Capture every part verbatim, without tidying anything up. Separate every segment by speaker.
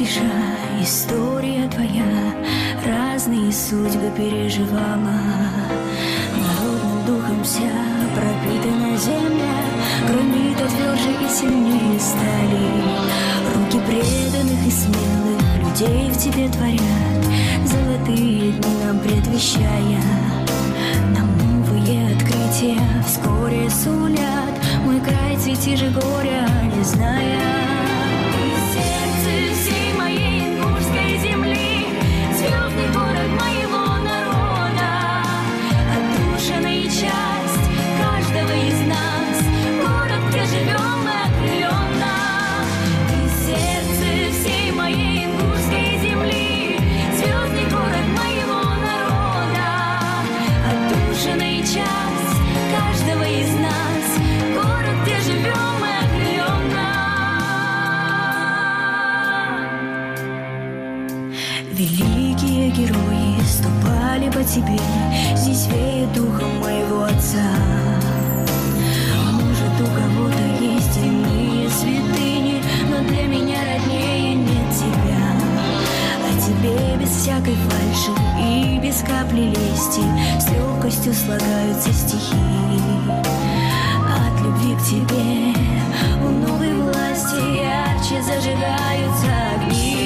Speaker 1: спеша, история твоя разные судьбы переживала. Народным духом вся пропитана земля, гранита тверже и сильнее стали. Руки преданных и смелых людей в тебе творят золотые дни нам предвещая. Нам новые открытия вскоре сулят, мой край цвети же горя не зная. Великие герои ступали по тебе, здесь веет духом моего отца. Может, у кого-то есть иные святыни, но для меня роднее нет тебя. А тебе без всякой фальши и без капли лести с легкостью слагаются стихи. От любви к тебе у новой власти ярче зажигаются огни.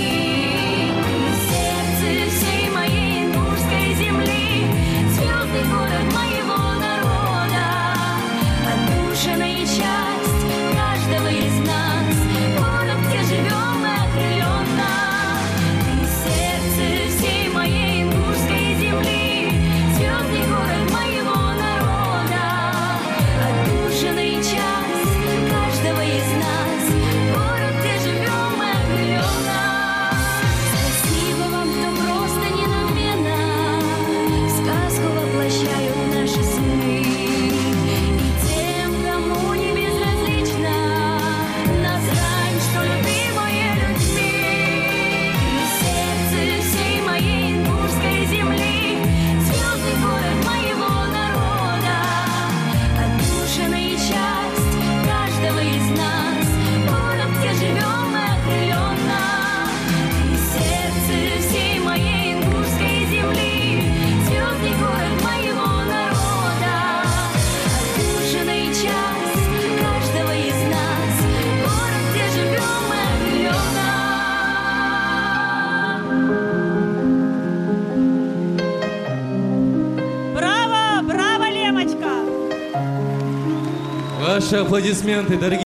Speaker 2: Ваши аплодисменты, дорогие.